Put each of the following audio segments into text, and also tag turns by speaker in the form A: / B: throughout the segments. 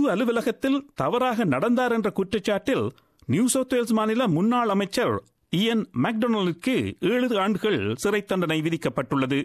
A: அலுவலகத்தில் தவறாக நடந்தார் என்ற குற்றச்சாட்டில் நியூ சவுத் வேல்ஸ் மாநில முன்னாள் அமைச்சர் இயன் மெக்டொனால்டுக்கு 7 ஆண்டுகள் சிறை தண்டனை விதிக்கப்பட்டுள்ளது.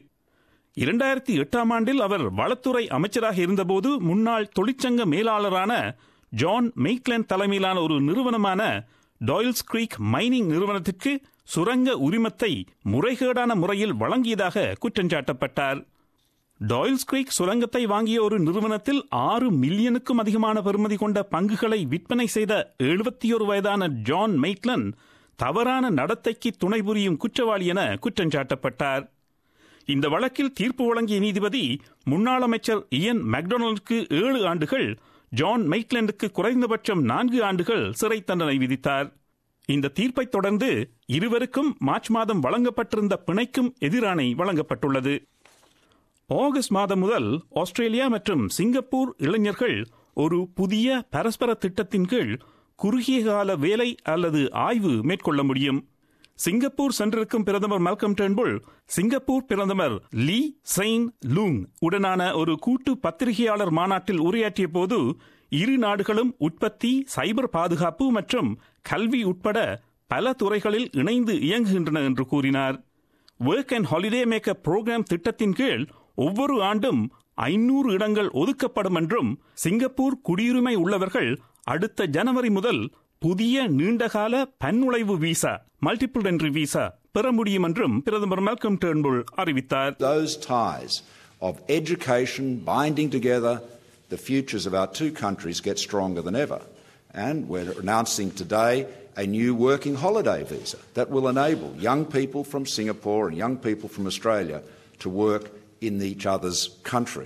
A: 2008 ஆண்டில் அவர் வளத்துறை அமைச்சராக இருந்தபோது முன்னாள் தொழிற்சங்க மேலாளரான ஜான் மெய்க்லேண்ட் தலைமையிலான ஒரு நிறுவனமான டாயில்ஸ் கிரீக் மைனிங் நிறுவனத்திற்கு சுரங்க உரிமத்தை முறைகேடான முறையில் வழங்கியதாக குற்றஞ்சாட்டப்பட்டார். டாயில்ஸ் கிரீக் சுரங்கத்தை வாங்கிய ஒரு நிறுவனத்தில் 6 மில்லியனுக்கும் அதிகமான பெறுமதி கொண்ட பங்குகளை விற்பனை செய்த 71 வயதான ஜான் மெய்க்லேண்ட் தவறான நடத்தைக்கு துணை புரியும் குற்றவாளி என குற்றஞ்சாட்டப்பட்டார். இந்த வழக்கில் தீர்ப்பு வழங்கிய நீதிபதி முன்னாள் அமைச்சர் இயன் மெக்டொனால்டுக்கு 7 ஆண்டுகள், ஜான் மெய்க்லேண்டுக்கு குறைந்தபட்சம் 4 ஆண்டுகள் சிறை தண்டனை விதித்தார். இந்த தீர்ப்பை தொடர்ந்து இருவருக்கும் மார்ச் மாதம் வழங்கப்பட்டிருந்த பிணைக்கும் எதிராணை வழங்கப்பட்டுள்ளது. ஆகஸ்ட் மாதம் முதல் ஆஸ்திரேலியா மற்றும் சிங்கப்பூர் இளைஞர்கள் ஒரு புதிய பரஸ்பர திட்டத்தின் கீழ் குறுகிய கால வேலை அல்லது ஆய்வு மேற்கொள்ள முடியும். சிங்கப்பூர் சென்றிருக்கும் பிரதமர் மால்கம் டர்ன்புல் சிங்கப்பூர் பிரதமர் லீ செயின் லூங் உடனான ஒரு கூட்டு பத்திரிகையாளர் மாநாட்டில் உரையாற்றிய போது இரு நாடுகளும் உற்பத்தி, சைபர் பாதுகாப்பு மற்றும் கல்வி உட்பட பல துறைகளில் இணைந்து இயங்குகின்றன என்று கூறினார். Work and holiday maker programme திட்டத்தின் கீழ் ஒவ்வொரு ஆண்டும் 500 இடங்கள் ஒதுக்கப்படும் என்றும் சிங்கப்பூர் குடியுரிமை உள்ளவர்கள் அடுத்த ஜனவரி முதல் புதிய நீண்டகால பன்நுழைவு விசா மல்டிபிள் என்ட்ரி விசா பெற முடியும் என்றும் பிரதமர் மால்கம் டர்ன்புல் அறிவித்தார்.
B: Those ties of education binding together the futures of our two countries get stronger than ever, and we're announcing today a new working holiday visa that will enable young people from Singapore and young people from Australia to work in each other's country.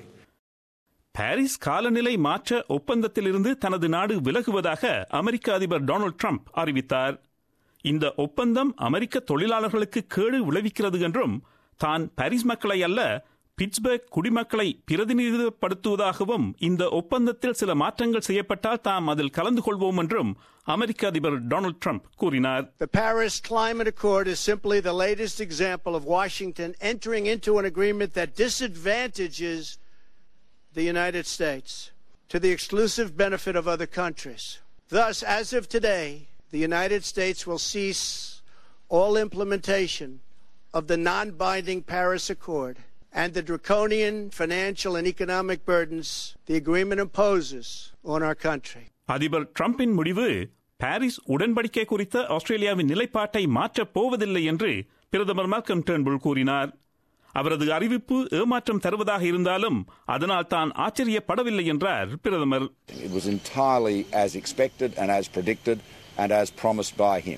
A: Paris காலநிலை மாற்ற ஒப்பந்தத்திலிருந்து தனது நாடு விலகுவதாக அமெரிக்க அதிபர் Donald Trump அறிவித்தார். இந்த ஒப்பந்தம் அமெரிக்க தொழிலாளர்களுக்கு கேடு விளைவிக்கிறது என்றும் தான் பாரிஸ் மக்களை அல்ல பிட்ஸ்பர்க் குடிமக்களை பிரதிநிதித்துவப்படுத்துவதாகவும் இந்த ஒப்பந்தத்தில் சில மாற்றங்கள் செய்யப்பட்டால் தாம் அதில் கலந்து கொள்வோம் என்றும் அமெரிக்க அதிபர் டொனால்ட் ட்ரம்ப் கூறினார்.
C: The Paris Climate Accord is simply the latest example of Washington entering into an agreement that disadvantages the United States to the exclusive benefit of other countries. Thus, as of today, the United States will cease all implementation of the non-binding Paris Accord and the draconian financial and economic burdens the agreement imposes on our country.
A: அதிபர் ட்ரம்பின் முடிவு Paris உடன்படிக்கை குறித்த ஆஸ்திரேலியாவின் நிலைப்பாட்டை மாற்றப் போவதில்லை என்று பிரதமர் மால்கம் டர்ன்புல் கூறினார். அவரது அறிவிப்பு ஏமாற்றம் தருவதாக இருந்தாலும் அதனால் தான் ஆச்சரியப்படவில்லை என்றார் பிரதமர்.
B: It was entirely as expected and as predicted and as promised by him.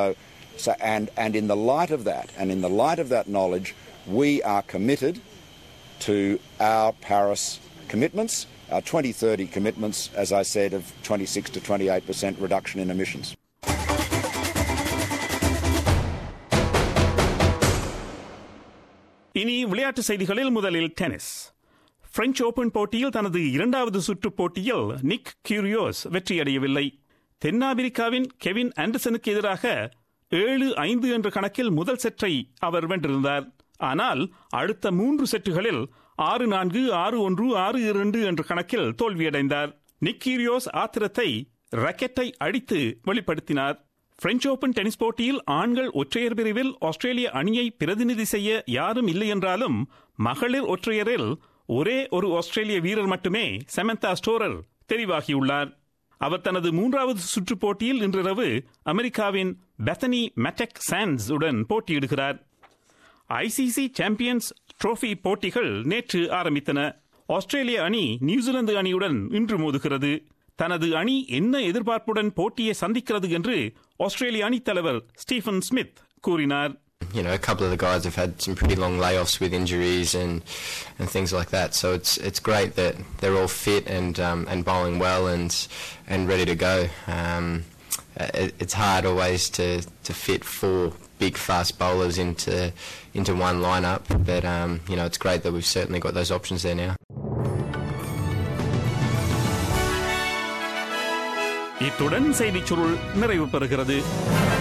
B: And in the light of that, and in the light of that knowledge, we are committed to our Paris commitments, our 2030 commitments, as I said, of 26 to 28% reduction in emissions.
A: இனி விளையாட்டு செய்திகளில் முதலில் tennis. French open போட்டியில் தனது 2வது சுற்று போட்டியில் நிக் கியூரியோஸ் வெற்றியடையவில்லை. தென்னாப்பிரிக்காவின் கெவின் ஆண்டர்சனுக்கு எதிராக 7-5 என்ற கணக்கில் முதல் செட்டை அவர் வென்றிருந்தார். ஆனால் அடுத்த 3 செட்டுகளில் 6-4, 6-1, 6-2 என்ற கணக்கில் தோல்வியடைந்தார். நிக் கியூரியோஸ் ஆத்திரத்தை ராக்கெட்டை அடித்து வெளிப்படுத்தினார். பிரெஞ்சு ஓபன் டென்னிஸ் போட்டியில் ஆண்கள் ஒற்றையர் பிரிவில் ஆஸ்திரேலிய அணியை பிரதிநிதி செய்ய யாரும் இல்லை என்றாலும் மகளிர் ஒற்றையரில் ஒரே ஒரு ஆஸ்திரேலிய வீரர் மட்டுமே சமந்தா ஸ்டோரர் தெரிவாகியுள்ளார். அவர் தனது 3வது சுற்று போட்டியில் இன்றிரவு அமெரிக்காவின் பெத்தனி மேட்டக் சான்ஸ் உடன் போட்டியிடுகிறார். ஐசிசி சாம்பியன்ஸ் டிரோபி போட்டிகள் நேற்று ஆரம்பித்தன. ஆஸ்திரேலிய அணி நியூசிலாந்து அணியுடன் இன்று மோதுகிறது. தனது அணி என்ன எதிர்பார்ப்புடன் போட்டியை சந்திக்கிறது என்று ஆஸ்திரேலிய அணி தலைவர் ஸ்டீஃபன் ஸ்மித் கூறினார்.
D: You know, a couple of the guys have had some pretty long layoffs with injuries and things like that. So it's great that they're all fit and bowling well and ready to go. It's hard always to fit 4 big fast bowlers into one lineup, but you know, it's great that we've certainly got those options there now.
A: இத்துடன் செய்திச் சுருள் நிறைவு பெறுகிறது.